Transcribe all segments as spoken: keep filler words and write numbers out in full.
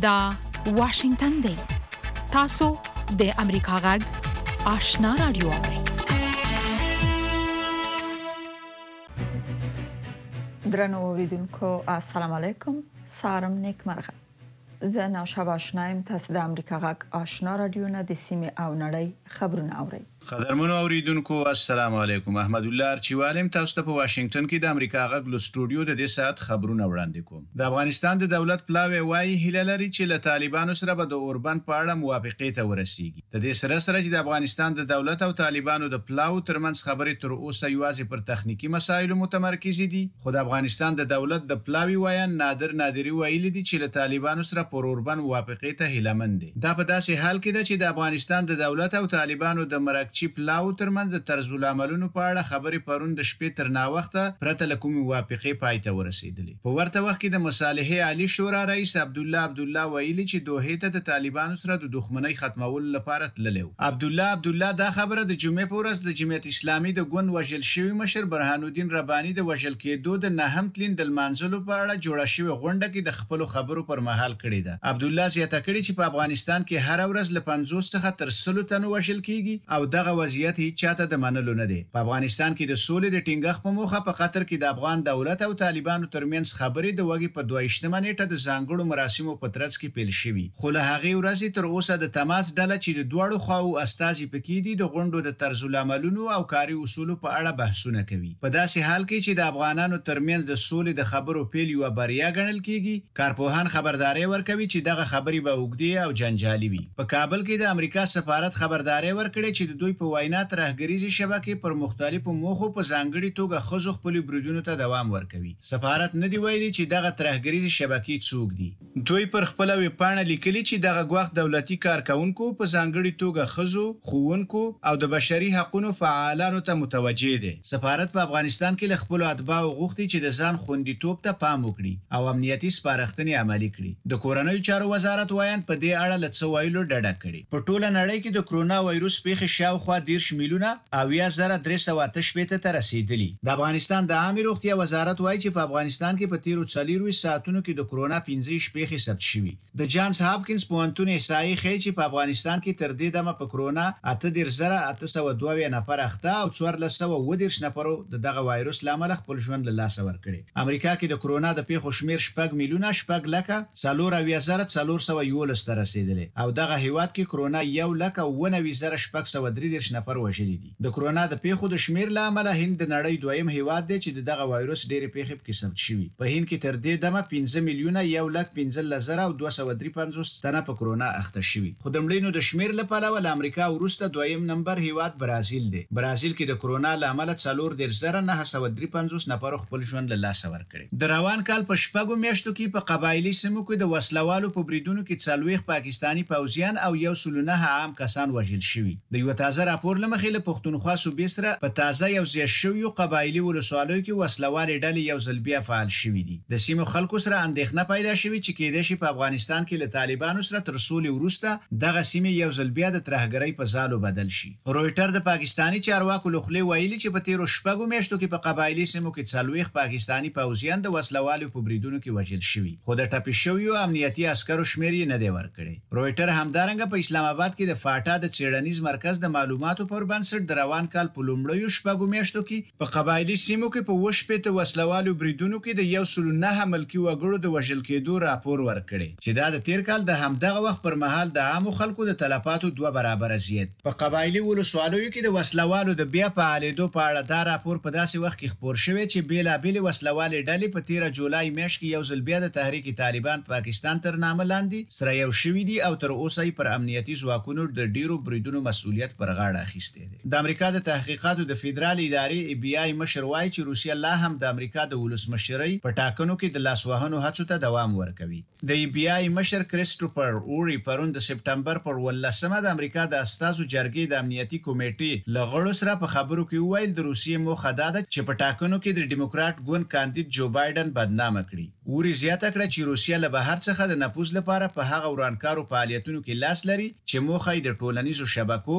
دا واشنگتن دی. تاسو د امریکا غږ آشنا رادیو اورئ. درنو اوریدونکو السلام علیکم. سارم نیک مرغه. زه نوشا آشنایم. تاسو د امریکا غږ آشنا رادیو نه د سیمې او نړۍ خبرونه اورئ. قدرمنو اوریدونکو السلام علیکم. احمد الله ارچیوالم تاسو ته په واشنگټن کې د امریکا غږ له سټوډیو د دې ساعت خبرونه وړاندې کوم. د افغانستان د دولت پلاوی وايي هیله لري چې له طالبانو سره به د اوربند په اړه موافقې ته ورسیږي. د دې سره سره چې د افغانستان د دولت او طالبانو د پلاو ترمنځ خبرې تر اوسه یوازې پر تخنیکی مسایلو متمرکز دي، خو د افغانستان د دولت د پلاوی وایان نادر نادری ویلي دي چې له طالبانو سره پر اوربند موافقې ته هیله مند دي. دا په داسې حال کې ده چې د افغانستان د دولت او طالبانو د مرکه چې پلاو ترمنځ د طرز العملونو په اړه خبرې پرون د شپې تر ناوخته پرته له کومې موافقې پای ته ورسېدلې. په ورته وخت کې د مصالحې عالی شورا رئیس عبدالله عبدالله ویلي چې دوحې ته د طالبانو سره د دښمنۍ ختمولو لپاره تللی و. عبدالله عبدالله دا خبره د جمعې په ورځ د جمعیت اسلامي د ګوند وژل شوي مشر برهان الدین رباني د وژل کېدو د نهم تلین د لمانځلو په اړه جوړه شوې غونډه کې د خپلو خبرو پر مهال کړې ده. عبدالله زیاته کړې چې په افغانستان کې هر ورځ له پنځوس څخه تر سلو تنو وژل کېږي او دغه وضعیت هیڅ چاته د منلو نه دی. په افغانستان کې د سولې د ټینګښت په موخه په قطر کې د افغان دولت او طالبانو ترمنځ خبرې د وګړي په دوه ویشتمه نیټه د ځانګړو مراسمو په ترڅ کې پیل شوي، خو له هغې ورځې تر اوسه د تماس ډله چې د دواړو خواو استازي پکې دي د غونډو د طرز العملونو او کاري اصولو په اړه بحثونه کوي. په داسې حال کې چې د افغانانو ترمنځ د سولې د خبرو پیل یوه بریا ګڼل کېږي، کارپوهان خبرداري ورکوي چې دغه خبرې به اوږدې او جنجالي وي. په کابل کې د امریکا سفارت خبرداري ورکړې چې د دوی په وینا ترهګریزې شبکې پر مختلفو موخو په ځانګړي توګه ښځو خپلو بریدونو ته دوام ورکوي. سفارت نه دی ویلي چې دغه ترهګریزې شبکې څوک دي. دوی پر خپله ویبپاڼه لیکلي چې دغه ګواښ دولتي کارکونکو په ځانګړي توګه ښځو، ښوونکو او د بشري حقونو فعالانو ته متوجه دی. سفارت په افغانستان کې له خپلو اتباعو غوښتي چې د ځان خوندیتوب ته پام وکړي او امنیتي سپارښتنې عملي کړي. د کورنیو چارو وزارت وایان په دې اړه له څه ویلو ډډه کړې. په ټوله نړۍ کې د کرونا وایروس پیښې شاوخوا دېرش میلیونه اویا زره درې سوه اته شپېته ته رسېدلي. د افغانستان د عامې روغتیا وزارت وایي چې په افغانستان کې په تیرو څلورویشت ساعتونو کې د کرونا پنځه ویشت پیښې ثبت شوي. د جانز هاپکینز پوهنتون احصایې ښیي چې په افغانستان کې تر دې دمه په کرونا اته دېرش زره اته سوه دوه اویا نفر اخته او څوارلس سوه اووه دېرش نفرو د دغه وایروس له امله خپل ژوند له لاسه ورکړی. امریکا کې د کرونا د پیښو شمېر شپږ میلیونه شپږ لکه څلور اویا زره څلور سوه یولس ته رسېدلی او دغه هیواد کې کرونا یو لک او اووه نوي زره شپږ سوه درې دېرش نفر وژلي دي. د کرونا د پیښو د شمېر له امله هند د نړۍ دویم هیواد دی چې دغه وایروس ډېرې پیښې پکې ثبت شوي. په هند کې تر دې دمه پنځه میلیونه یو لک پنځلس زره او دوه سوه درې پنځوس تنه په کرونا اخته شوي. خو د مړینو د شمېر له پلوه له امریکا وروسته دویم نمبر هیواد برازیل دی. برازیل کې د کرونا له امله څلور دېرش زره نهه سوه درې پنځوس نفرو خپل ژوند له لاسه ورکړی. د روان کال په شپږو میاشتو کې په قبایلي سیمو کې د وسلوالو په بریدونو کې څلوېښت پاکستاني پوځیان او یو سل و نهه عام کسان وژل شوي. د یوه تازه راپور له مخې له پښتونخوا صوبې سره په تازه یو ځای شویو قبایلي ولسوالیو کې وسلوالې ډلې یو ځل بیا فعال شوي دي. د سیمو خلکو سره اندېښنه پیدا شوې چې کېدای شي په افغانستان کې له طالبانو سره تر سولې وروسته دغه سیمې یو ځل بیا د ترهګرۍ په ځالو بدل شي. رویټر د پاکستاني چارواکو له خولې ویلي چې په تیرو شپږو میاشتو کې په قبایلي سیمو کې څلوېښت پاکستاني پوځیان د وسلوالو په بریدونو کې وژل شوي، خو د ټپي شویو امنیتي عسکرو شمېر یې نه دی ورکړی. رویټر همدارنګه په اسلام آباد کې د فاټا د څېړنیز مرکز د معلوماتو پر بنسټ د روان کال په لومړیو شپږو میاشتو کې په قبایلي سیمو کې په اووه شپېته وسلوالو بریدونو کې د یو سل و نهه ملکي وګړو د وژل کېدو راپور ورکړی چې دا د تیر کال د همدغه وخت پر مهال د عامو خلکو د تلفاتو دوه برابره زیات. په قبایلي ولسوالیو کې د وسلوالو د بیا فعالېدو په اړه دا راپور په داسې وخت کې خپور شوی چې بېلابېلې وسلوالې ډلې په تیره جولای میاشت کې یو ځل بیا د تحریک طالبان پاکستان تر نامه لاندې سره یو شوي دي او تر اوسه یې پر امنیتي ځواکونو د ډیرو بریدونو مسؤلیت پر غاړه اخیستی دی. د امریکا د تحقیقاتو د فدرال ادارې ای بی آی مشر وایي چې روسیه لا هم د امریکا د ولسمشرۍ په ټاکنو کې د لاسوهنو هڅو ته دوام ورکوي. د ای بی آی مشر کریسټوفر اوري پرون د سپټمبر پر ولسمه د امریکا د استازو جرګې د امنیتي کمیټې له غړو سره په خبرو کې وویل د روسیې موخه دا ده چې په ټاکنو کې د ډیموکراټ ګوند کاندید جو بایدن بدنامه کړي. اوري زیاته کړه چې روسیه له بهر څخه د نفوذ لپاره په هغه ورانکارو فعالیتونو کې لاس لري چې موخه یې د ټولنیزو شبکو نه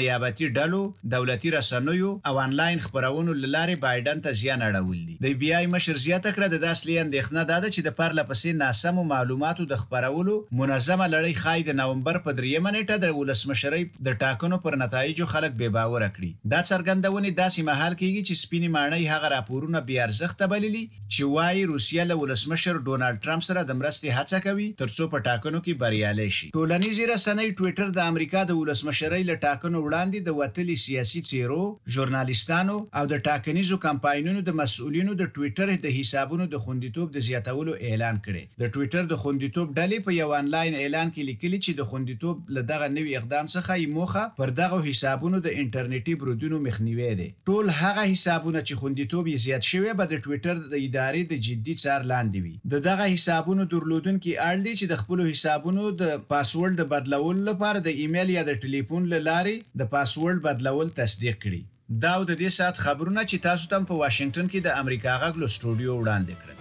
نیابتي ډلو دولتي رسنیو او انلاین خبرونو لاره بایدن ته زیان اړول دي. د بي آی مشر زیاته کړه د اصلي اندېښنه ده چې د پرله پسې ناسمو معلوماتو د خبرولو منظمه لړۍ خای د نومبر په دریمه نیټه د ولسمشرۍ د ټاکنو پر نتایجو خلک بې باور کړي. دا څرګندونه داسې مهال کېږي چې سپینې ماڼۍ هغه راپورونه بې ارزښته بللي چې وايي روسیه له ولسمشر ډونالد ټرمپ سره د مرستې هڅه کوي ترڅو په ټاکنو کې بریالي شي. ټولنیزې رسنۍ ټوئیټر د امریکا د ولسمشرۍ له ټاکنو وړاندې د وتلي سیاسي څیرو، ژورنالیستانو او د ټاکنیزو کمپاینونو د مسؤلینو د ټوئیټر د حسابونو د خوندیتوب د زیاتولو اعلان کړي. د ټوئیټر د خوندیتوب ډلې په یو انلاین اعلان کې لیکلي چې د خوندیتوب له دغه نوي اقدام څخه یې موخه پر دغه حسابونو د انټرنیټي برودونو مخنیوي دی. ټول هغه حسابونه چې خوندیتوب یې زیات شوی به د ټوئیټر د ادارې د جدي څار لاندې وي. د دغه حسابونو درلودونکو اړ دي چې د خپل حسابونو د پاسورډ د بدلولو لپاره د ایمیل یا د ټلیفون له لارې د پاسورډ بدلول تصدیق کړي. دا د دې سات خبرونه چې تاسو ته په واشنگټن کې د امریکا غږ له سټوډیو وړاندې کړل.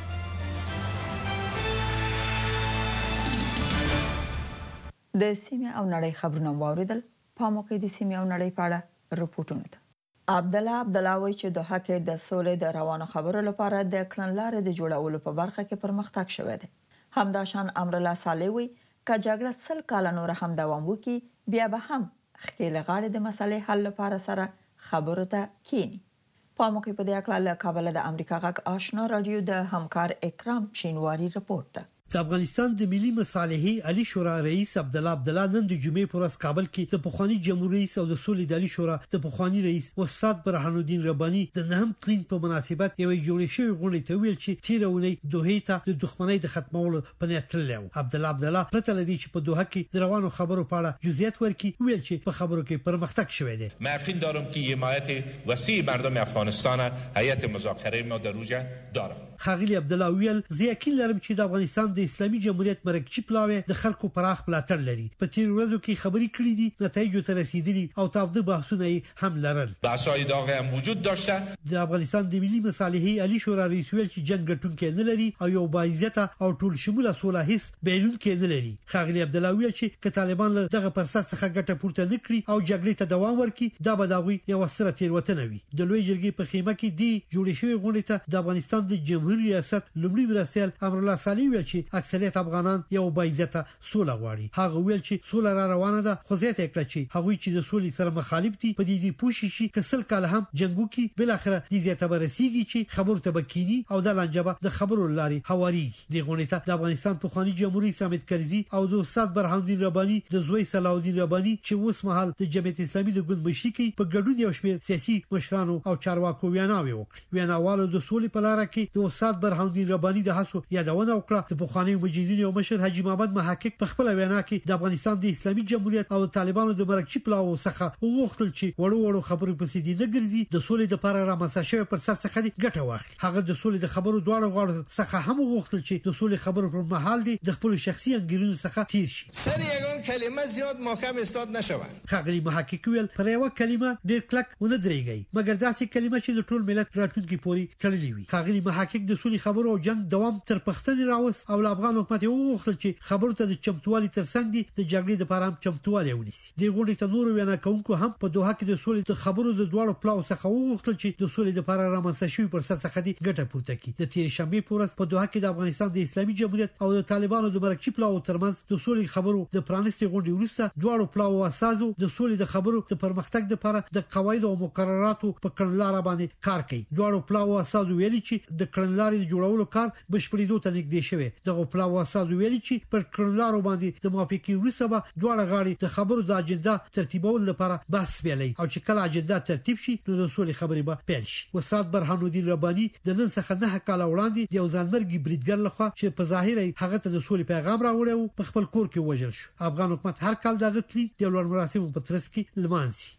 د سیمه او نړۍ خبرونه واوریدل. په موقع د سیمه او نړۍ په اړه رپورټونه ده. عبدالله عبدالله وایي چې دوحه کې د سولې د روانو خبرو لپاره د کړنلارې د جوړولو په برخه کې پرمختګ شوی دی. همداشان امرالله صالح وایي که جګړه سل کاله نور هم دوام وکړي بیا به هم خېل غاړې د مسلې حل لپاره سره خبرو ته کینی. په موقع په دې اړه له کابل د امریکا غږ آشنا رادیو د همکار اکرام شینواری رپورټ ده. د افغانستان د ملي مصالحې علي شورا رئیس عبدالله عبدالله نن د جمعې پر ورځ کابل کې د پخوانی جمهوریت رئیس او د سولې د علي شورا د پخوانی رئیس استاد برهان الدین رباني د نهم تلین په مناسبت یو جوړ شوی غونډه ته ویل چې تیرونی دوحې ته د دښمنۍ د ختمولو په نیت تللی و. عبدالله عبدالله پرته لدی چې په دوحه کې د روانو خبرو په اړه جزئیات ورکړي ویل چې په خبرو کې پرمختګ شوی دی. من یقین دارم که حمایت وسیع مردم افغانستان هیئت مذاکره ما در روز دارم. خاغلی عبدالله ویل زه یقین لرم چې د افغانستان د اسلامي جمهوریت مرکزی پلاوی د خلکو پراخ ملاتړ لري. په تیر ورځو کې خبري کړې دي نتایجو ته رسیدلي او تابع بحثونه هم لرل. بحث‌های داغ هم وجود داشته. د افغانستان د ملي مصالحې علي شورا رئیس ویل چې جنگ ګټونکي نه لري او یو باعزته او ټول شموله سوله هیڅ بیلونکي نه لري. خاغلی عبدالله ویل چې که طالبان له دغه فرصت څخه ګټه پورته نه کړي او جګړې ته دوام ورکړي دا به دغوی یو ستره تیروتنه وي. د لوی جرګې په خیمه کې دی جوړ شوی غونډه ته د افغانستان د جمهوریت ریاست لومړي مرستیال امرالله صالح ویل چې اکثریت افغانان یو باعزته سوله غواړي. هغه ویل چې سوله را روانه ده خو زه ته کړ چې هغه چې د سولې سره مخالف دي په دې دي پوښي شي کسل کاله هم جنگو کې بل اخره دې زیاته برسیږي چې خبرو ته بکینی او د لنجبه د خبرو لاري حواري. د غونډه ته د افغانستان پخوانی جمهوریت سمیت کرزي او د استاد برهان الدین رباني د زوی صلاح الدین رباني چې اوس مهال د جمعیت اسلامي د ګوند مشري کې په ګډون یو شمېر سیاسي مشرانو او چارواکو ویناوي وکړي. ویناوالو د سولې په لار کې د استاد برهان الدین رباني د هڅو یادونه وکړه. د پخوانی مجاهدینو او مشر حاجی محمد محقق په خپل وینا کې د افغانستان د اسلامي جمهوریت او طالبانو د مرکزی پلاو څخه وغوښتل چې وړو وړو خبرو په سیدی نه ګرځي د سولې د لپاره رامنځته شوی فرصت څخه ګټه واخلي. هغه د سولې د خبرو دواړو غاړو څخه هم وغوښتل چې د سولې خبرو پر مهال دي د خپل شخصي انګیرونو څخه تیر شي. سر یگان کلمه زیاد محکم استاد نشوند. خاغلی محقق ویل پر یو کلمه ډیر کلک ونه درېږي مګر داسې کلمه چې د ټول ملت راتلونکي پوري تړلې وي. خاغلی محقق د سولې خبرو او جنگ دوام تر پښتنې راوس او افغان حکومت یو وغوښتل چې خبرو ته د چمتووالي ترڅنګ دي د جګړې د لپاره هم چمتووالی ونیسي. د غونډې ته نور وینا کوونکو هم په دوحه کې د سولې د خبرو د دواړو پلاو څخه وغوښتل چې د سولې لپاره رامنځته شوی فرصت څخه دي ګټه پورته کړي. د تیر شنبه په ورځ په دوحه کې د افغانستان د اسلامي جمهوریت او د طالبانو د مرکزی پلاو ترمنځ د سولې خبرو د پرانیستي غونډې وروسته دواړو پلاو اساسو د سولې د خبرو د پرمختګ لپاره د قواعد او مقرراتو په کړنلاره باندې کار کوي. دواړو پلاو اساسو ویلي چې د کړنلارې د جوړولو کار بشپړېدو ته نږدې شوی. دغه پلاو اساسو ویلي چې پر کړنلارو باندې د موافقې وروسته به دواړه غاړي د خبرو د اجنډا ترتیبولو لپاره بحث پیلوي او چې کله اجنډا ترتیب شي نو د سولې خبرې به پیل شي. استاد برهان الدین رباني د نن څخه نه کال وړاندې د یو ځانمرګي بریدګر لخوا چې په ظاهر هغه ته د سولې پیغام راوړی او په خپل کور کې وژل شو. افغان حکومت هر کال دغه تلی د لوړ مراسمو په ترڅ کې لمانځي.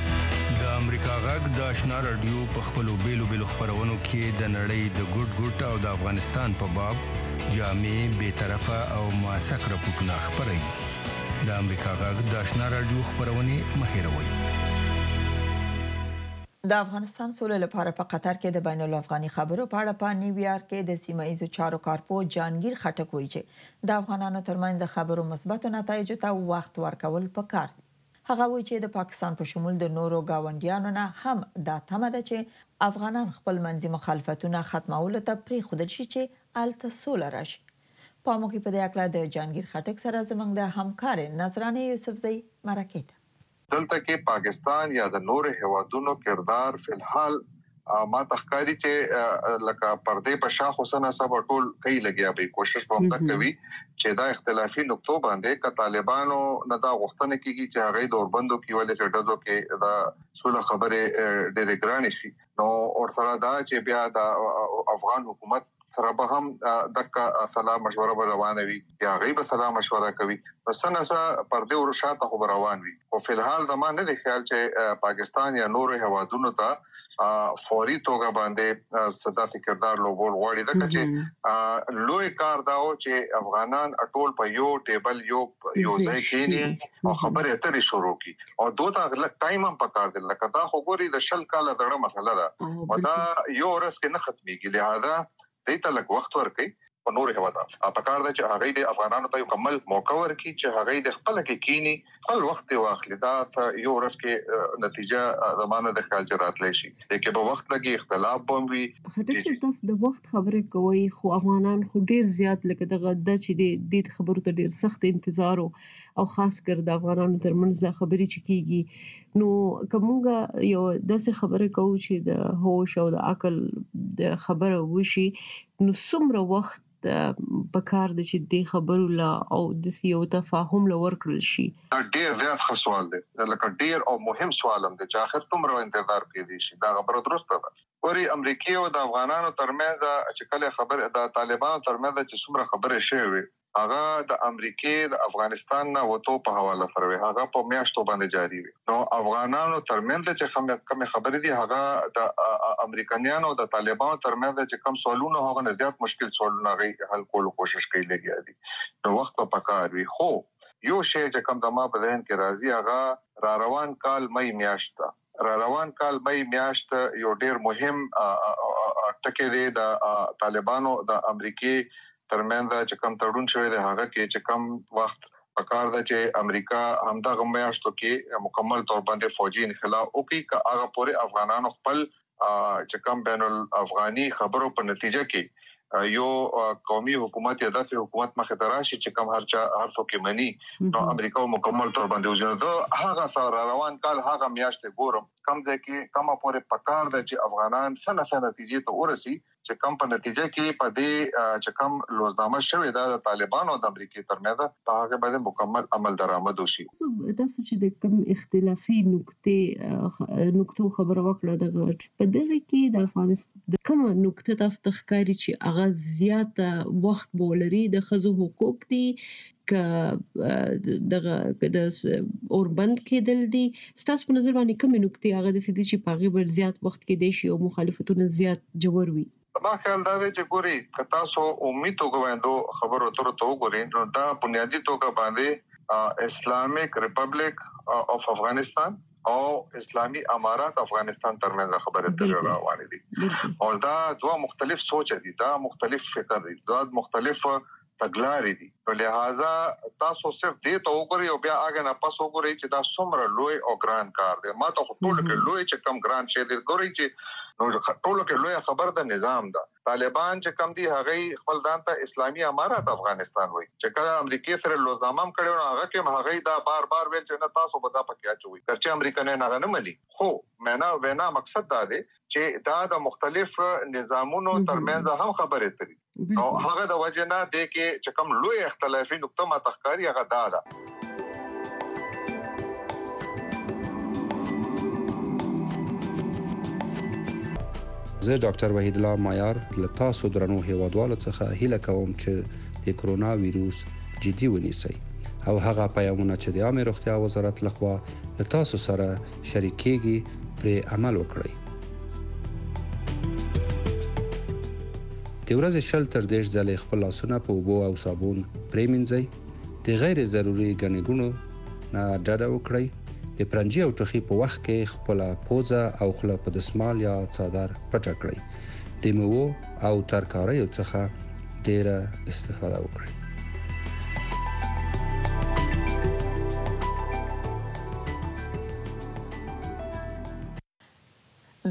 د امریکا غږ د آشنا رادیو په خپلو بیلو بیلو خبرونو کې د نړۍ د ګډ ګډ او د افغانستان په باب جامع به طرفه او موثق راپورټونه خبري. د امریکا غږ د آشنا رادیو خبرونه مهیروي. د افغانستان سولې لپاره په قطر کې د بین الافغاني خبرو په اړه په نیویارک کې د سیمایي چارو کارپو جانگیر خټک وایي چې د افغانانو ترمنځ د خبرو مثبت نتایجو ته وخت ورکول پکار دي. هغه وایي چې د پاکستان په شمول د نورو گاونډیانو نه هم دا تمه ده چې افغانان خپل منځي مخالفتونه ختمولو ته پریښودل شي چې الته سوله راشي. په موږ په دې اړه د جانگیر خټک سره زموږ د همکار نظرانه یوسفزئی مرکه ده. دلته کې پاکستان یا د نور هوادونو کردار فلحال ما تخکاری چې لکه پردې په شاخ حسن صاحب ټول کوي لګیا به کوشش به هم کوي چې دا اختلافي نقطو باندې ک طالبانو نه دا غوښتنه کوي چې هغه د اوربندو کې ولې چې دزو کې دا سوله خبره ډېر ګران شي نو اور سره دا چې بیا د افغان حکومت سره به هم دغه سلام مشوره به روانه وي یا غیب سلام مشوره کوي پس نسا پردې ورشاته خبر روان وي او فلحال زمانه نه دی خیال چې پاکستان یا نور هوادونو ته فوري توګه باندې صدا فکردار لوبول غوړي دغه چې لوی کار داو چې افغانان ټول په یو ټیبل یو یو ځای کې او خبرې اترې شروع کی او دوه تا غلط ټایم هم پکار دي لکه دا خو ګوري د شل کال دغه مسله ده او دا یو ورځ کې نه ختميږي لہذا دې ته لږ وخت ورکړي په نور هوادا پکار ده چې هغه د افغانانو ته مکمل موقع ورکړي چې هغه د خپل کې کینی خپل وخت واخلي دا یو ورځ کې نتیجه زمانه د خیال جرات لشي چې په وخت لګي اختلاف بوموي هټه تاسو د وخت خبره کوي خو افغانان خو ډیر زیات لکه دغه د چې د خبرو ته ډیر سخت انتظار او خاص کر د افغانانو ترمنځ خبرې چکیږي نو کومه یو داسې خبره کوي چې د هوش او د عقل د خبره وشي نو څومره وخت په کار د چې د خبرو لا او د سیو تفاهم لور کړل شي دا ډیر زیات ښه سوال دی لکه ډیر او مهم سوال هم دی چې اخر څومره انتظار کوي شي دا خبره درسته ده وري امریکای او د افغانانو ترمنځ چې کله خبر د طالبانو ترمنځ چې څومره خبره شوی هغه د امریکای د افغانستان نه وته په حواله فروي هغه په میاشتو باندې جاری وي نو افغانانو ترمنځ چې کوم خبرې دي هغه د امریکایانو او د طالبانو ترمنځ چې کوم سوالونه هغه نه زیات مشکل سوالونه غي حل کولو کوشش کوي لګیا دي نو وخت په پکار وي خو یو شی چې کوم د ما په ذهن کې راځي هغه را روان کال مې میاشت را روان کال مې میاشت یو ډیر مهم ټکی دی د طالبانو د امریکای ترمنځ چې کوم تړون شوی دی هغه کې چې کوم وخت پکار ده چې امریکا همدغه میاشتو کې مکمل تور باندې فوجي انخلاء وکړي که هغه پورې افغانانو خپل چې کوم بین الافغاني خبرو په نتیجه کې یو قومي حکومت یا داسې حکومت مخه دراشي چې کوم هر چا هر څوک مني نو امریکا مکمل تور باندې وځي هغه سره روان کال هغه میاشت ګورم کم ځکه کې کومه پورې پکار ده چې افغانان سنه سنه نتیجې ته ورسي چې کوم په نتیجه کې په دې چې کوم لوزنامه شوې ده د طالبانو او د امریکای ترمنځ هغه باندې مکمل عمل درآمد وشي تاسو چې د کوم اختلافي نقطې نقطو خبره وکړه دغه په دغه کې د افغانستان د کوم نقطه تاسو تخکاری چې هغه زیات وخت بولري د خزو حقوق دي ک دغه د اوربند کېدل دي ستاسو په نظر باندې کوم نقطې هغه د سيدي چې پاغي بل زیات وخت کې دي شي او مخالفتونه زیات جوړ وي ما خیال دا دی چې ګوري که تاسو امید وګورئ خبرو اترو ته وګورئ نو دا بنیادی توګه باندې اسلامیک ریپبلیک اف افغانستان او اسلامي امارات افغانستان ترمنځ خبره اترې روانې دي او دا دوه مختلف سوچ دي دا مختلف فکر دي دا مختلف تګلارې دي په لہذا تاسو صرف دې ته وګورئ او بیا هغه نه پس وګورئ چې دا څومره لوی او ګران کار دی ما ته ټول کې لوی چې کم ګران شي دی ګورئ چې نو ټول کې لوی خبر د نظام ده طالبان چې کم دي هغه خپل ځان ته اسلامي امارات افغانستان وایي چې کله امریکای سره لوزنامه کړو نو هغه کې هغه دا بار بار ویل چې نه تاسو به دا پکې اچوي چې امریکا نه نه مني خو معنا وینا مقصد دا دی چې دا د مختلف نظامونو ترمنځ هم خبرې تري او هغه د وجه نه دی کې چې کوم لوی اختلافي نقطه ما تخکاری هغه دا ده زه ډاکټر وحید الله مایار له تاسو درنو هیوادوالو څخه هیله کوم چې د کرونا وایروس جدي ونیسئ او هغه پیغامونه چې د عامه روغتیا وزارت لخوا له تاسو سره شریکېږي پرې عمل وکړئ. د ورځې شل تر دېرش ځلې خپل لاسونه په اوبو او صابون پرېمنځئ. د غیر ضروري ګڼې ګوڼو نه ډډه وکړئ. د پرنجي او ټوخي په وخت کې خپل پوزه او خوله په دسمال یا څادر پټه کړئ. د میوو او ترکاریو څخه ډیره استفاده وکړئ.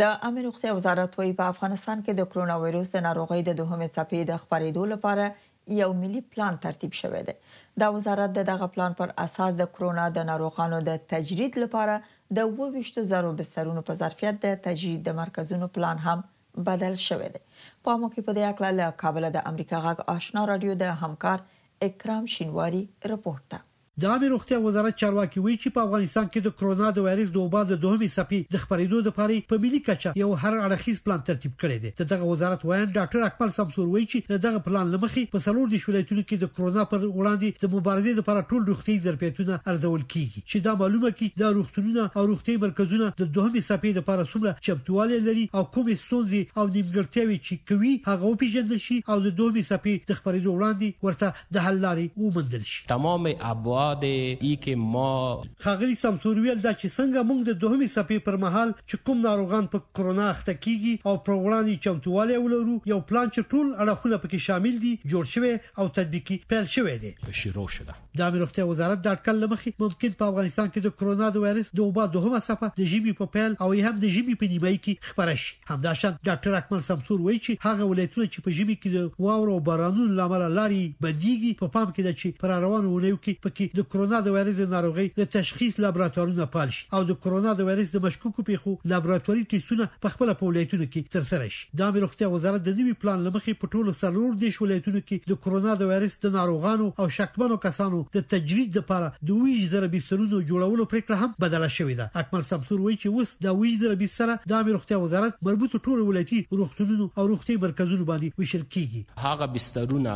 د عامه روغتیا وزارت وايي په افغانستان کې د کرونا وایروس د ناروغۍ د دوهمې څپې د خپرېدو لپاره یو ملي پلان ترتیب شوی دی. دا وزارت د دغه پلان پر اساس د کرونا د ناروغانو د تجرید لپاره د اووه ویشت زره بسترونو په ظرفیت د تجرید د مرکزونو پلان هم بدل شوی دی. په موقع په دې اړه له کابل د امریکا غږ آشنا رادیو د همکار اکرام شینواری رپورټ ده. د عامه روغتیا وزارت چارواکي وایي چې په افغانستان کې د کرونا د وایرس د وبا د دوهمې څپې د خپرېدو لپاره په ملي کچه یو هر اړخیز پلان ترتیب کړی دی. دغه وزارت وایي ډاکټر اکمل سمسور وایي چې دغه پلان لمخې په څلور د ولایتونو کې د کرونا پر وړاندې د مبارزې لپاره ټول روغتي ظرفیتونه ارزول کیږي چې دا معلومه کی د روغتونونو او روغتي مرکزونه د دوهمې څپې لپاره څومره چمتووالی لري او کومې ستونزې او نیمګړتیاوې چې کوي هغه وپیژندل شي او د دوهمې څپې د خپرېدو وړاندې ورته د حل لارې وموندل شي. تمام ابعاد که ما خاغلی سمسور ویل دا چې څنګه موږ د دوهمې څپې پر مهال چې کوم ناروغان په کرونا اخته کیږي او پر وړاندې چمتووالی ولرو یو پلان چې ټول اړخونه پکې شامل دي جوړ شوی او تطبیقي پیل شوی دی. شروع شده. د عامه روغتیا وزارت د اټکل لمخې ممکن په افغانستان کې د کرونا د وایرس د وبا دوهمه څپه د ژمي په پیل او هم د ژمي په نیمایي کې خپره شي. همداشان ډاکټر اکمل سمسور وایي چې هغه ولایتونه چې په ژمي کې د واورو او بارانونو لامل لارې بنديږي په پام کې د چې پر روانو ونیو کې پکې د کرونا د وایرس د ناروغي د تشخیص لابراتوارونه پال شي او د کرونا د وایرس د مشکوکو پیښو لابراتواري ټیسټونه په خپل په ولایتونو کې ترسره شي. د عامه روغتیا وزارت د نوي پلان لمخې په ټولو څلور د ولایتونو کې د کرونا د وایرس د ناروغانو او شکمنو کسانو د تجرید لپاره د ویش زره بسترونو جوړولو پریکړه هم بدله شوې ده. اکمل سمسور وایي چې اوس د ویش زره بستر د عامه روغتیا وزارت مربوط ټولو ولایتي روغتونونو او روغتي مرکزونو باندې ویشل کیږي. هغه بسترونه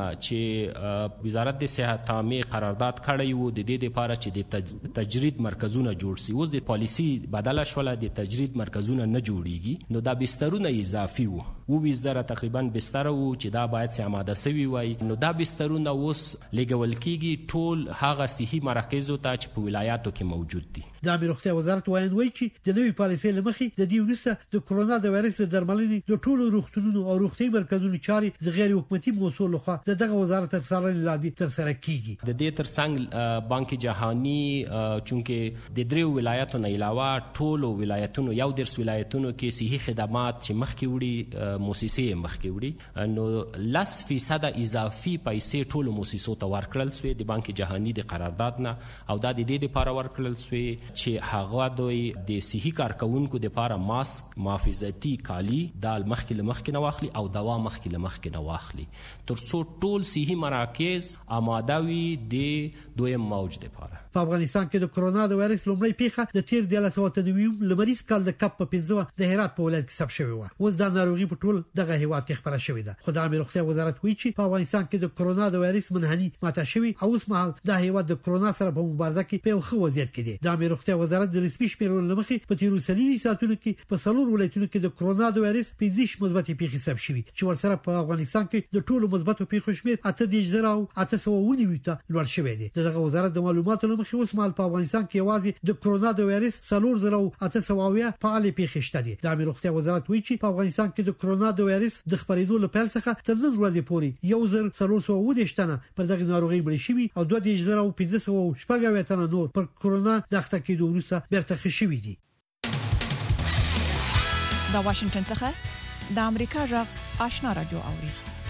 چې وزارت د صحت عامه قرارداد کړی وو د دې لپاره چې د تجرید مرکزونه جوړ شي اوس د پالیسی بدله شوله د تجرید مرکزونه نه جوړیږي نو دا بسترونه اضافي وو و ویش زره تقریبا بستر وو چې دا باید سي آماده سوي وای نو دا بسترونه اوس لګول کیږي ټول هغه صحي مراکزو ته چې په ولایاتو کې موجود دي. د عامه روغتیا وزارت وایي چې د نوي پالیسۍ لمخې د دې وروسته د کرونا د وایرس درملنې د ټولو روغتونونو او روغتي مرکزونو چارې د غیر حکومتي موسسو لخوا دغه وزارت تر څارنې لاندې ترسره کیږي. د دې ترڅنګ بانک جهانی چونکه د دریو ولایتونو نه علاوه ټولو ولایتونو یو درس ولایتونو کې صحي خدمات چې مخکې وړي موسسې مخکې وړي نو لس فیصد اضافي پیسې ټولو موسسو ته ورکړل شوې د بانک جهانی د قرارداد نه او دا د دې لپاره ورکړل شوې چې هغه دوی د صحي کارکونکو لپاره ماسک محافظتي کالی د مخکې لمخکې نه واخلي او دوا مخکې لمخکې نه واخلي ترڅو ټول صحي مراکز آماده وي د دویم موج لپاره. په افغانستان کې د کرونا د وایرس لومړی پیښه د تیر د لس سوه نوي لمریز کال د کپ په پنځمه د هرات په ولایت کې ثبت شوې و. اوس دا ناروغي په ټول دغه هیواد کې خپره شوې ده. خو د عامه روغتیا وزارت وایي چې په افغانستان کې د کرونا د وایرس منحني ماته شوی او اوس مهال د هیواد د کرونا سره په مبارزه کې په یو ښه وضعیت کې دی. د عامه روغتیا وزارت د رسمي شمیرو لمخې په تیرو سلوي ساعتونو کې په څلور ولایتونو کې د کرونا د وایرس پنځه مثبت پیښې ثبت شوي چې ورسره په افغانستان کې د ټولو مثبت پیښو شمېر اته دېرش زره او اته سوه ونیوي ته لوړ شوی دی. دغه وزارت د معلوماتو لمخې اوس مهال په افغانستان کې یوازې د کرونا د وایرس څلور زره او اته سوه اویا فعال پیښې شته دي. د عامه روغتیا وزارت وایي چې په افغانستان کې د کرونا د وایرس د خپرېدو له پیل څخه تر نن ورځې پورې یو زر څلور سوه اووه دېرش تنه پر دغه ناروغي مړه شوي او دوه دېرش زره او پنځه سوه شپږ اویا تنه نور پر کرونا د اخته کېدو وروسته بیرته ښه شوي دي. د واشنگټن څخه د امریکا غږ آشنا رادیو اوري.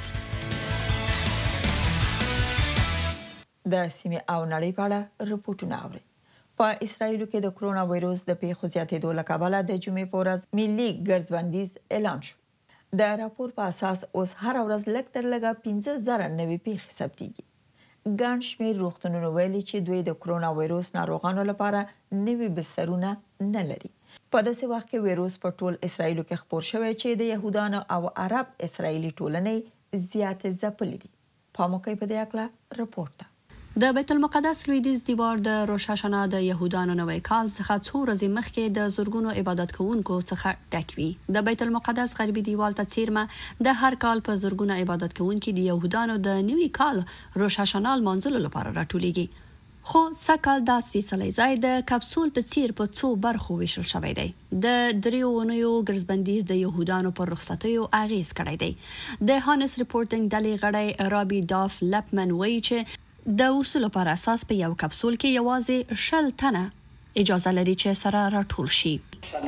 د سیمې او نړۍ په اړه رپورټونه اوري. په اسرایلو کې د کرونا وایروس د پیښو زیاتېدو له کبله د جمعې په ورځ ملي ګرځبندیز اعلان شو. د راپور په اساس اوس هر ورځ لږ تر لږه پنځه زره نوې پیښې ثبتېږي. ګڼ شمېر روغتونونو ویلي چې دوی د کرونا وایروس ناروغانو لپاره نوې بسترونه نه لري. په داسې وخت کې وایروس په ټول اسرایلو کې خپور شوی چې د یهودانو او عرب اسرایلي ټولنې زیاتې ځپلې دي. په موقع په دې اړه رپورټ ده. د بیت المقدس لویدیځ دیوار د روش حشانه د یهودانو نوی کال څخه څو ورځې مخکې د زرګونو عبادت کوونکو څخه ډک وي. د بیت المقدس غربي دیوال ته څیرمه د هر کال په زرګونو عبادت کوونکي د یهودانو د نوی کال روش حشانه لمانځلو لپاره راټولیږي. خو سکهال دا سپیڅلی ځای د کپسول په څیر په څو برخو ویشل شوی دی. د دریو اونیو ګرځبندیز د یهودانو پر رخصتیو اغیز کړی دی. د هانس ریپورټینګ ډلې غړی رابي ډاف لپمن وایي چې د اصولو پر اساس په یو کپسول کې یوازې شل تنه اجازه لري چې سره راټول شي.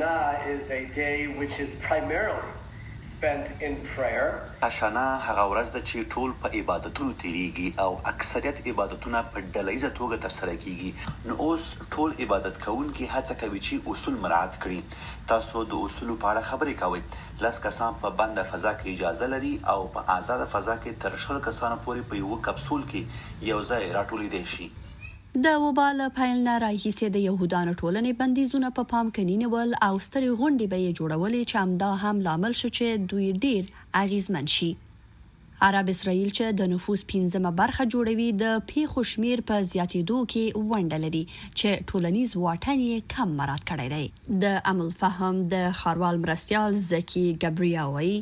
عشانه هغه ورځ ده چې ټول په عبادتونو تیریږي او اکثریت عبادتونه په ډلهیزه توګه ترسره کیږي. نو اوس ټول عبادت کوونکي هڅه کوي چې اصول مراعات کړي. تاسو د اصولو په اړه خبرې کوئ. لس کسان په بنده فضا کې اجازه لري او په آزاده فضا کې تر شل کسانو پورې په یو کپسول کې یو ځای راټولېدای شي. د وبا له پیل نه راهیسې د یهودانو ټولنې بندیزونه په پام کې نیول او سترې غونډې به یې جوړولې چې همدا هم لامل شو چې دوی ډیر اغیزمن شي. عرب اسرائیل چې د نفوس پنځمه برخه جوړوي د پیښو شمیر په زیاتېدو کې ونډه لري چې ټولنیز واټن یې کم مراعات کړی دی. د عمل فهم د خاروال مرستیال زکی ګبریا وایي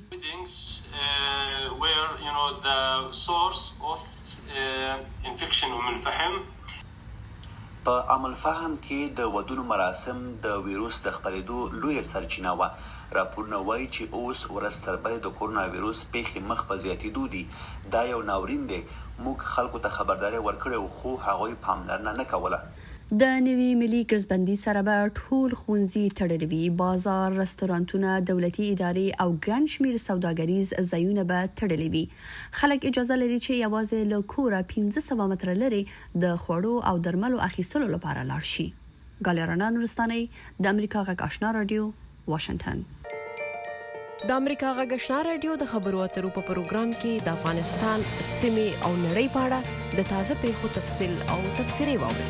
په عمل فهم کې د ودونو مراسم د ویروس د خپرېدو لویه سرچینه وه. راپورونه وایي چې اوس ورځ تر بلې د کورونا ویروس پیښې مخ په زیاتېدو دي. دا یو ناورین دی. موږ خلکو ته خبرداری ورکړې خو هغوی پاملرنه نه کوله. د نوي ملي ګرځبندي سره به ټول ښوونځي تړلي وي، بازار، رستورانتونه، دولتي ادارې او ګڼ شمېر سوداګریز ځایونه به تړلي وي. خلک اجازه لري چې یوازې له کوره پنځه سوه متره لرې د خوړو او درملو اخیستلو لپاره لاړ شي. ګالیرانا نورستاني، د امریکا غږ آشنا رادیو، واشنگټن. د امریکا غږ آشنا رادیو د خبرو اترو په پروګرام کې د افغانستان سیمې او نړۍ په اړه د تازه پیښو تفصیل او تفسیري واورئ.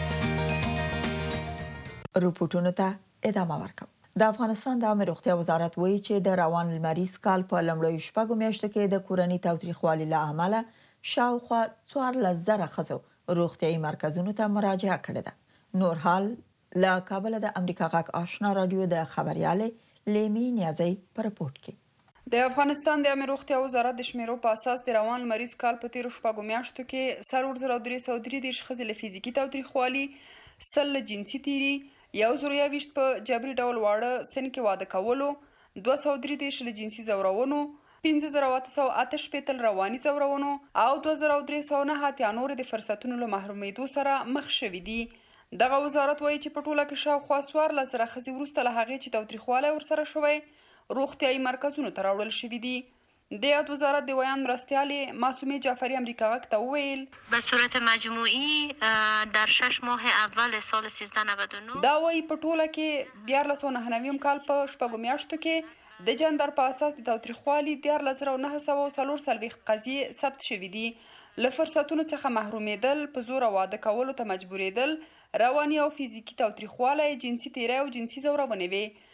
رپورټونو ته ادامه ورکوم. د افغانستان د عامه روغتیا وزارت وایي چې د روان لمریز کال په لومړیو شپږو میاشتو کې د کورني تاوتریخوالي له امله شاوخوا څوارلس زره ښځو روغتیايي مرکزونو ته مراجعه کړې ده. نور حال له کابل د امریکا غږ آشنا رادیو د خبريالې لیمي نیازی په رپورت کې. د افغانستان د عامه روغتیا وزارت د شمیرو په اساس د روان لمریز کال په تیرو شپږو میاشتو کې څلور زره درې سوه درې دېرش ښځې له فزیکي تاوتریخوالي، سل له جنسي تیري، یو زر یوویشت په جبري ډول واړه سن کې واده کولو، دوه سوه درې دېرش له جنسي ځورونو، پنځه زره اته سوه اته شپېته له رواني ځورونو او دوه زره درې سوه نهه اتیا نورې د فرصتونو له محرومېدو سره مخ شوي دي. دغه وزارت وایي چې په ټوله کې شاوخوا څوارلس زره ښځې وروسته له هغې چې تاوتریخوالی ورسره شوی روغتیايي مرکزونو ته راوړل شوي دي. د یاد وزارت د ویان مرستیالې معصومه جعفری امریکا غږ ته وویل به صورت مجموعی در شش ماه اول سال سیزده نود و نه دا وایي په ټوله کې دیارلس سوه نهه نویم کال په شپږو میاشتو کې د جندر په اساس د تاوتریخوالي دیارلس زره نهه سوه څلور څلوېښت قضیې ثبت شوي دي. له فرصتونو څخه محرومېدل، په زوره واده کولو ته مجبورېدل، رواني او فزیکي تاوتریخوالی، جنسي تیری او جنسي ځورونې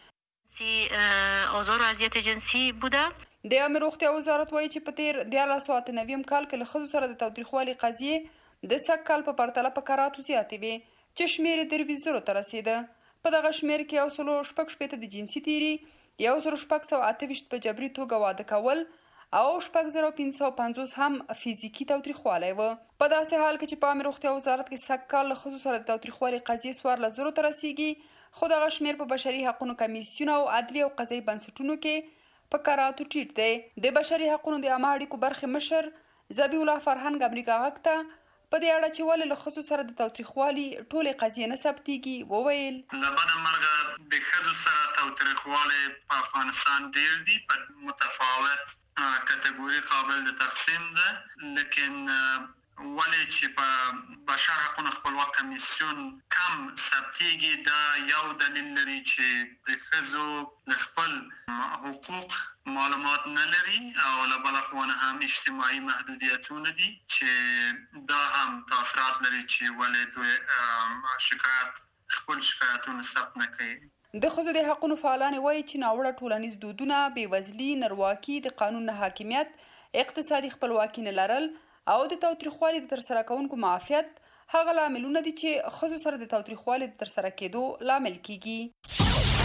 وې. آزار و اذیت جنسی بوده. د عامه روغتیا وزارت وایي چې په تیر دیارلس سوه اته نویم کال کې له ښځو سره د تاوتریخوالي قضیې د سږ کال په پرتله په کراتو زیاتې وې چې شمېر یې درویشت زرو ته رسېده. په دغه شمېر کې یو سلو شپږ شپېته د جنسي تیري، یو زر شپږ سوه اته ویشت په جبري توګه واده کول او شپږ زره پنځه سوه پنځوس هم فزیکي تاوتریخوالی و. په داسې حال کې چې په عامه روغتیا وزارت کې سږ کال له ښځو سره د تاوتریخوالي قضیې څوارلس زرو ته رسېږي، خو دغه شمېر په بشري حقونو کمیسیون او عدلي او قضایي بنسټونو کې په کراتو ټیټ دی. د بشري حقونو د عامه اړیکو برخې مشر ذبیح الله فرهنګ امریکا غږ ته په دې اړه چې ولې له ښځو سره د تاوتریخوالي ټولې قضیې نه ثبتېږي وویل له بده مرغه د ښځو سره تاوتریخوالی په افغانستان ډېر دي، په متفاوت کټګوري قابل د تقسیم ده، لیکن ولې چې په بشر حقونو خپلواک کمیسیون کم ثبتېږي دا یو دلیل لري چې د ښځو له خپل حقوق معلومات نه لري او له بله خوا نه هم اجتماعي محدودیتونه دي چې دا هم تاثیرات لري چې ولې دوی شکایت خپل شکایتونه ثبت نه کوي. د ښځو د حقونو فعالانې وایي چې ناوړه ټولنیز دودونه، بېوزلي، نرواکي، د قانون نه حاکمیت، اقتصادي خپلواکي نه لرل او د تاوتریخوالي د ترسره کوونکو معافیت هغه لاملونه دي چې ښځو سره د تاوتریخوالي د ترسره کېدو لامل کیږي.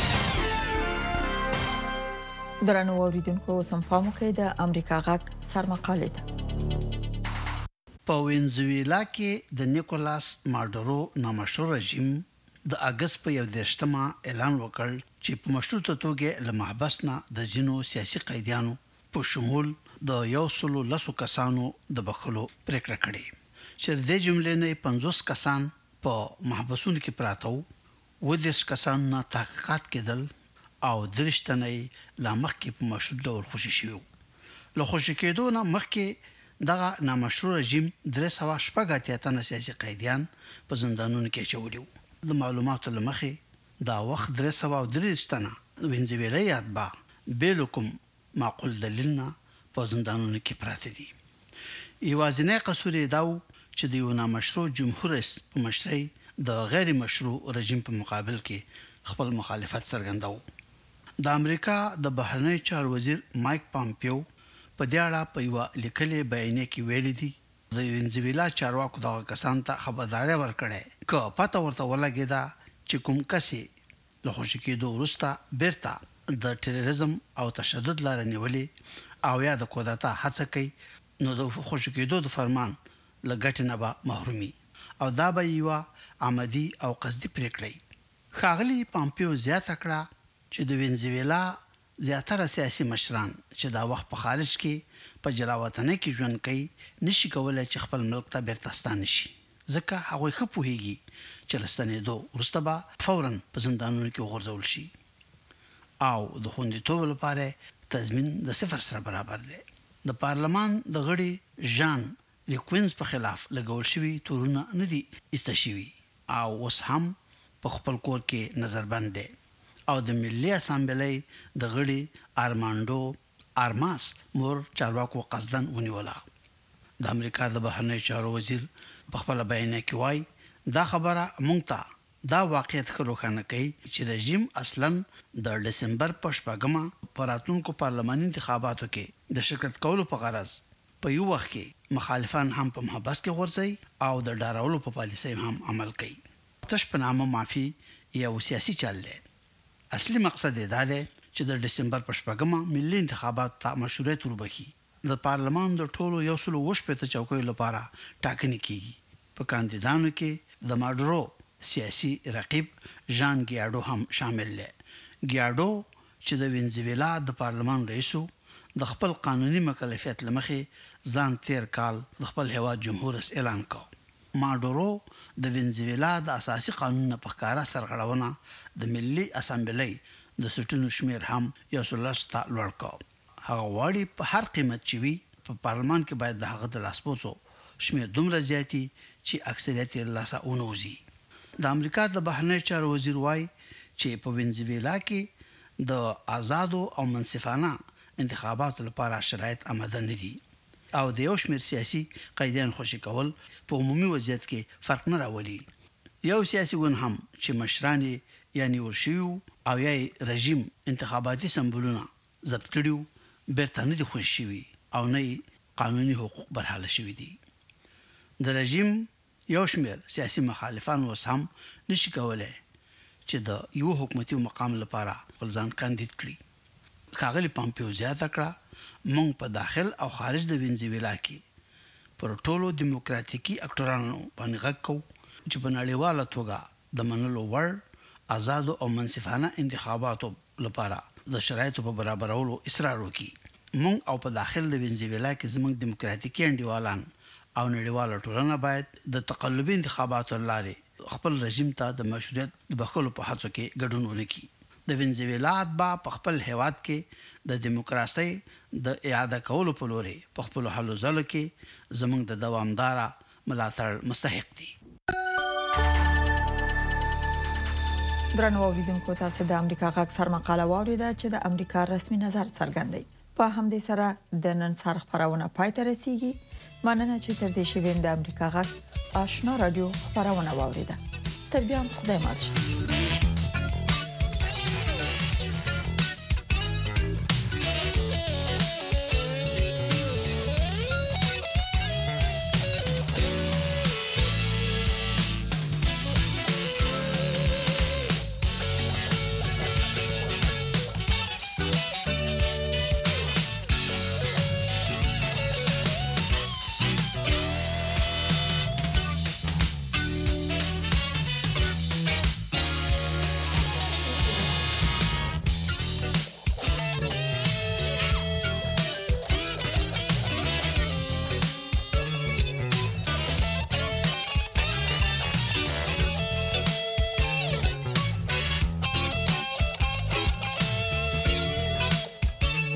درنو اوریدونکو اوس هم پام وکړئ د امریکا غږ سرمقالې ته. په وینزویلا کې د نیکولاس ماډورو نامشهور رژیم د اگست په یو دېرشمه اعلان وکړ چې په مشروطه توګه له محبس نه د ځینو سیاسي قیدیانو په شمول د یو سلو لسو کسانو د بخښلو پریکړه کړې چې د جملې نه پنځوس کسان په محبسونو کې پراته وو و د کسانو نه تحقیقات کېدل او درش تنه لا مخکې په مشروع ډول خوشي شوی. له خوشي کېدو نه مخکې دغه نامشروع رژیم درې سوه شپږ اتیا تنه سیاسي قیدیان په زندانونو کې اچولي وو. د معلوماتو له مخې دا وخت درې سوه او درې تنه وینزویلا یادبا بېله کوم معقول دلیل نه په زندانونو کې پراته دي. یوازینی قصور یې دا و چې د یو نامشروع جمهور رئیس په مشرۍ د غیر مشروع رژیم په مقابل کې خپل مخالفت څرګنداوه. د امریکا د بهرنی چارو وزیر مایک پامپیو په دې اړه په یو لیکلي بیانیه کې ویلي دي د وینزویلا چارواکو دغه کسان ته خبرداری ورکړې که پته ورته ولګېده چې کوم کسې له خوشي کېدو وروسته بیرته د ټیرریزم او تشدد لاره نیولې او یا د کودتا هڅه کوي نو د خوشي کېدو د فرمان له ګټې نه به محرومي او دا به یوه عمدي او قصدي پرېکړه. ښاغلي پامپیو زیاته کړه چې د وینزویلا زیاتره سیاسي مشران چې دا وخت په خارج کې په جلاوطنۍ کې ژوند کوي نشي کولای چې خپل ملک ته بیرته ستانه شي ځکه هغوی ښه پوهیږي چې له ستنېدو وروسته به فوراً په زندانونو کې وغورځول شي او د خوندیتوب لپاره تضمین د صفر سره برابر دی. د پارلمان د غړي ژان لیکوینز په خلاف لګول شوي تورونه نه دي ایسته شوي او اوس هم په خپل کور کې نظربند دی او د ملي اسامبلۍ د غړي آرماندو آرماس مور چارواکو قصدن ونیوله. د امریکا د بهرنی چارو وزیر په خپل بیان کې وایي دا خبره مونږ ته دا واقعیت ښه روښانه کوي چې رژیم اصلاً د دسمبر په شپږمه په راتلونکو پارلماني انتخاباتو کې د شرکت کولو په غرض په یو وخت کې مخالفان هم په محبس کې غورځي او د ډارولو په پالیسۍ هم عمل کوي. تش په نامه معافي یو سیاسي چل دی. اصلي مقصد یې دا دی چې د دسمبر په شپږمه ملي انتخابات ته مشروعیت وربخي. د پارلمان د ټولو یو سل اووه شپېته چوکیو لپاره ټاکنې کیږي. په کاندیدانو کې د ماډورو سیاسي رقیب ژان ګیاډو هم شامل دی. ګیاډو چې د وینزویلا د پارلمان رئیسو د خپل قانوني مکلفیت لمخې ځان تیر کال د خپل هیواد جمهور رئیس اعلان کړ. ماډورو د وینزویلا د اساسي قانون په ښکاره سرغړونه د ملي اسامبلۍ د سټونو شمیر هم یو سل ته لوړ کړ. هغه غواړي په هر قیمت چې وي په پارلمان کې باید د هغه د لاسپوڅو شمیر دومره زیاتی چې اکثریت یې له لاسه ونوځي. د امریکا د بهرنی چارو وزیر وایي چې په وینزویلا کې د آزادو او منصفانه انتخاباتو لپاره شرایط آماده نه دي او د یو شمیر سیاسي قیدیان خوشي کول په عمومي وضعیت کې فرق نه راولي. یو سیاسي ګوند هم چې مشران یا نیول شوي او یا رژیم انتخاباتي سمبولونه ضبط کړي بیرته نه دي خوشي شوي او نه قانوني حقوق برحاله شوي دي. د رژیم یو شمیر سیاسي مخالفان اوس هم نشي کولای چې د یو حکومتي مقام لپاره خپل ځان کاندید کړي. ښاغلي پامپیو زیاته کړه موږ په داخل او خارج د وینزویلا کې پر ټولو دیموکراتیکي اکټورانو باندې غږ کوو چې په نړیواله توګه د منلو وړ آزادو او منصفانه انتخاباتو لپاره د شرایطو په برابرولو اصرار وکړي. موږ او په داخل د وینزویلا کې زموږ دیموکراتیکي انډیوالان او نړیواله ټولنه باید د تقلبي انتخاباتو لارې خپل رژیم ته د مشروعیت د بخښلو په هڅو کې ګډون ونکړي. د وینزویلا اتباع په خپل هیواد کې د دیموکراسۍ د اعاده کولو په لوري په خپل هلو ځلو کې زموږ د دوامداره ملاتړ مستحق دي. درنو اوریدونکو تاسو د امریکا غږ سر مقاله واوریده چې د امریکا رسمي نظر څرګندوي. په همدې سره د نن سر خبرونه پای ته رسیږي. مننه چې تر دې شویم د امریکا غږ آشنا رادیو خبرونه واوریده. تر بیا خدای مال.